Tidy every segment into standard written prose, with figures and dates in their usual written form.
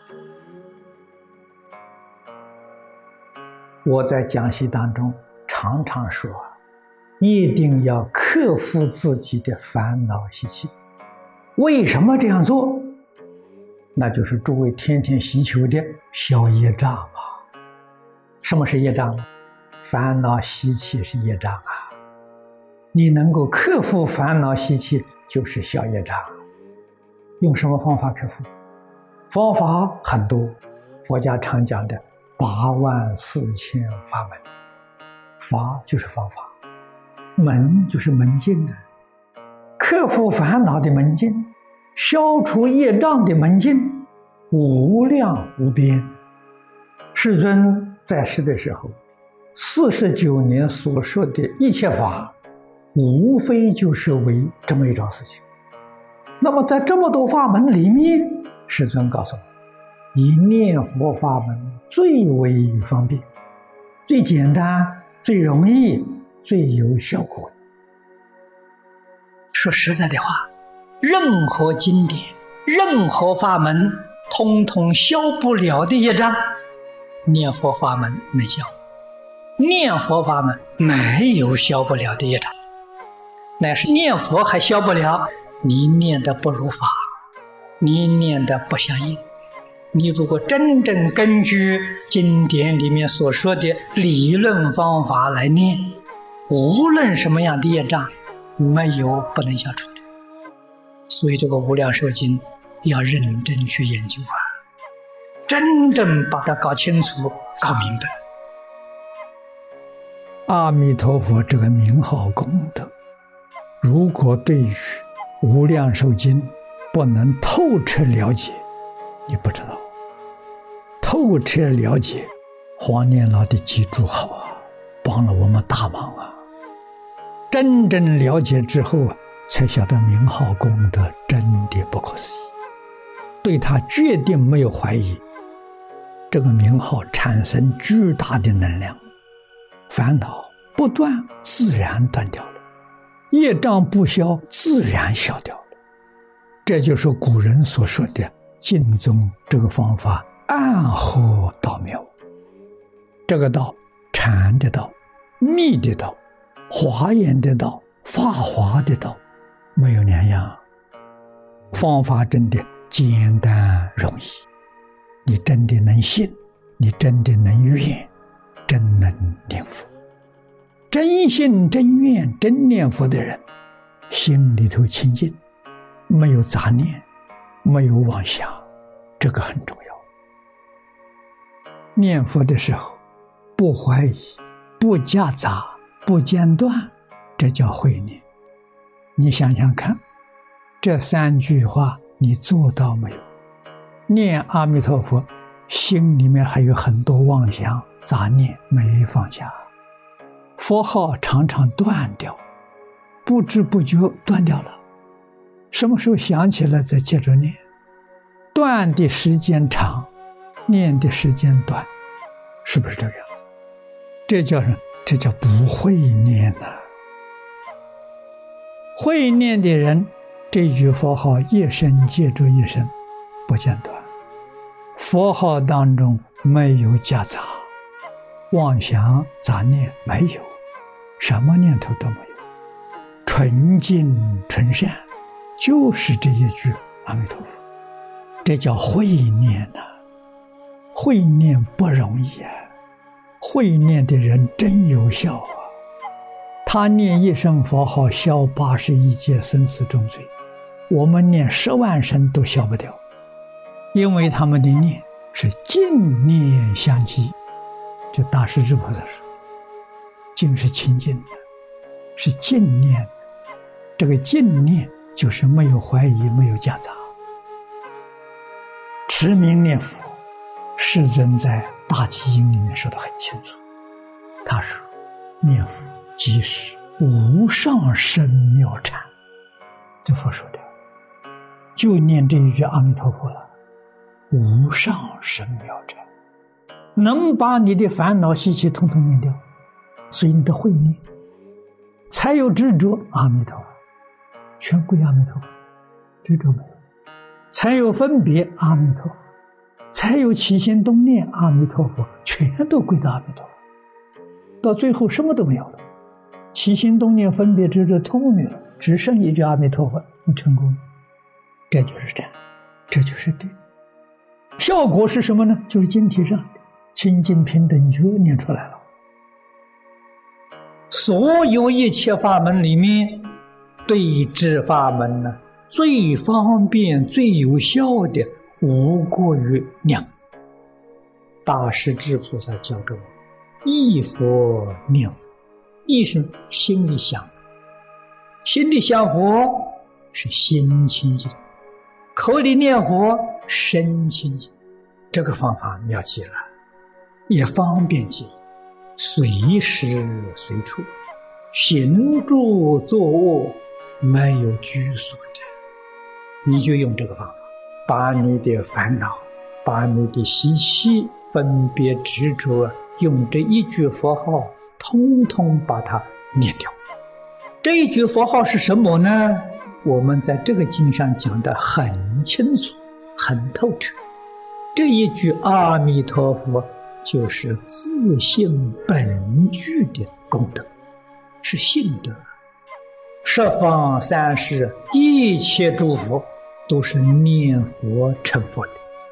我在讲习当中常常说，一定要克服自己的烦恼习气。为什么这样做？那就是诸位天天祈求的消业障啊。什么是业障呢？烦恼习气是业障啊。你能够克服烦恼习气，就是消业障。用什么方法克服？方法很多，佛家常讲的84000法门。法就是方法，门就是门径啊。克服烦恼的门径，消除业障的门径，无量无边。世尊在世的时候，49年所说的一切法，无非就是为这么一桩事情。那么在这么多法门里面，世尊告诉我，以念佛法门最为方便，最简单，最容易，最有效果。说实在的话，任何经典，任何法门，通通消不了的业障，念佛法门能消。念佛法门没有消不了的业障，乃是念佛还消不了，你念的不如法，你念的不相应。你如果真正根据经典里面所说的理论方法来念，无论什么样的业障，没有不能消除的。所以这个无量寿经要认真去研究啊，真正把它搞清楚搞明白。阿弥陀佛这个名号功德，如果对于无量寿经不能透彻了解，你不知道。透彻了解，黄念老的记住好啊，帮了我们大忙啊。真正了解之后啊，才晓得名号功德真的不可思议，对他决定没有怀疑。这个名号产生巨大的能量，烦恼不断自然断掉了，业障不消自然消掉了。这就是古人所说的净宗这个方法暗合道妙。这个道，禅的道，密的道，华严的道，法华的道，没有两样。方法真的简单容易，你真的能信，你真的能愿，真能念佛。真信真愿真念佛的人，心里头清净，没有杂念，没有妄想，这个很重要。念佛的时候不怀疑，不夹杂，不间断，这叫慧念。你想想看，这3句话你做到没有？念阿弥陀佛，心里面还有很多妄想杂念没放下，佛号常常断掉，不知不觉断掉了。什么时候想起来再接着念？断的时间长，念的时间短，是不是这个样子？这叫什么？这叫不会念啊。会念的人，这句佛号一生接着一生，不间断。佛号当中没有夹杂，妄想杂念没有，什么念头都没有，纯净纯善，就是这一句阿弥陀佛。这叫会念啊。会念不容易啊，会念的人真有效啊。他念一声佛号消81劫生死重罪，我们念10万声都消不掉，因为他们的念是净念相继。就大势至菩萨说，净是清净的，是净念的。这个净念就是没有怀疑，没有夹杂。持名念佛，世尊在大集经里面说得很清楚，他说念佛即是无上甚妙禅。这佛说的就念这一句阿弥陀佛了，无上甚妙禅，能把你的烦恼习气统统念掉。所以你的慧念才有执着阿弥陀佛，全归阿弥陀佛，执着没有，才有分别阿弥陀佛， 才有起心动念，阿弥陀佛，全都归到阿弥陀佛。到最后什么都没有了，起心动念分别执着通通没有了，只剩一句阿弥陀佛，你成功了。这就是禅，这就是定。效果是什么呢？就是经题上的清净平等觉念出来了。所有一切法门里面，对治法门呢，最方便最有效的无过于念佛。大势至菩萨教给我，忆佛念佛，忆是心里想，心里想佛是心清净，口里念佛身清净。这个方法妙极了，也方便极了，随时随处，行住坐卧没有拘束的。你就用这个方法，把你的烦恼，把你的习气、分别执着，用这一句佛号通通把它念掉。这一句佛号是什么呢？我们在这个经上讲得很清楚，很透彻。这一句阿弥陀佛就是自性本具的功德，是性德。十方三世一切诸佛都是念佛成佛的，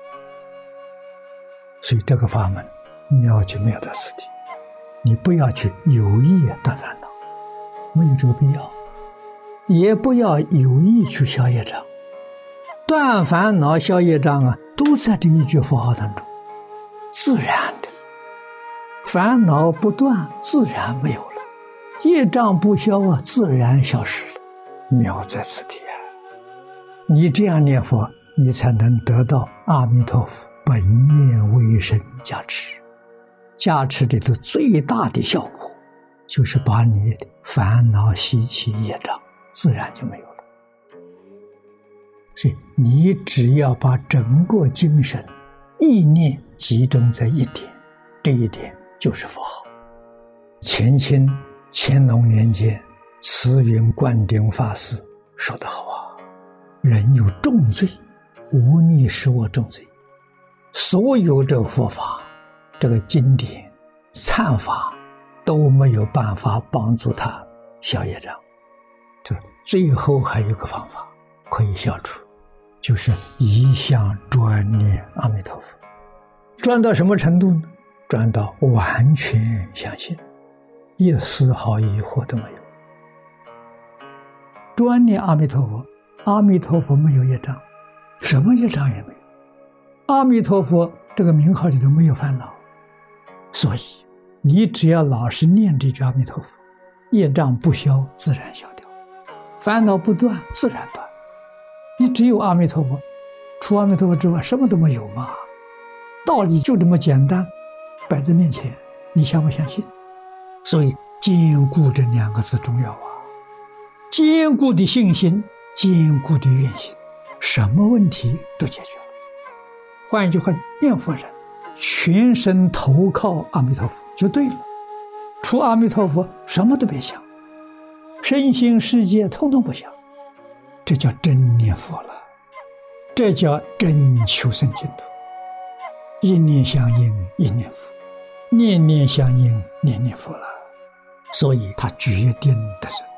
所以这个法门妙就妙在此地。你不要去有意断烦恼，没有这个必要，也不要有意去消业障。断烦恼消业障啊，都在这一句佛号当中，自然的。烦恼不断，自然没有了；业障不消啊，自然消失了。妙在此地啊！你这样念佛，你才能得到阿弥陀佛本愿威神加持。加持里头最大的效果，就是把你的烦恼习气业障自然就没有了。所以你只要把整个精神意念集中在一点，这一点就是佛号。乾清乾隆年间，慈云灌顶法师说得好啊，人有重罪，无逆使我重罪。所有这佛法，这个经典忏法都没有办法帮助他消业障。这最后还有一个方法可以消除，就是一向专念阿弥陀佛。专到什么程度呢？专到完全相信，一丝毫疑惑都没有。专念阿弥陀佛，阿弥陀佛没有业障，什么业障也没有。阿弥陀佛这个名号里头没有烦恼，所以你只要老实念这句阿弥陀佛，业障不消自然消掉，烦恼不断自然断。你只有阿弥陀佛，除阿弥陀佛之外什么都没有嘛。道理就这么简单，摆在面前，你相不相信？所以坚固这两个字重要啊！坚固的信心，坚固的愿心，什么问题都解决了。换一句话，念佛人全身投靠阿弥陀佛就对了，除阿弥陀佛什么都别想，身心世界通通不想，这叫真念佛了，这叫真求生净土。一念相应一念佛，念念相应念念佛了，所以他决定的是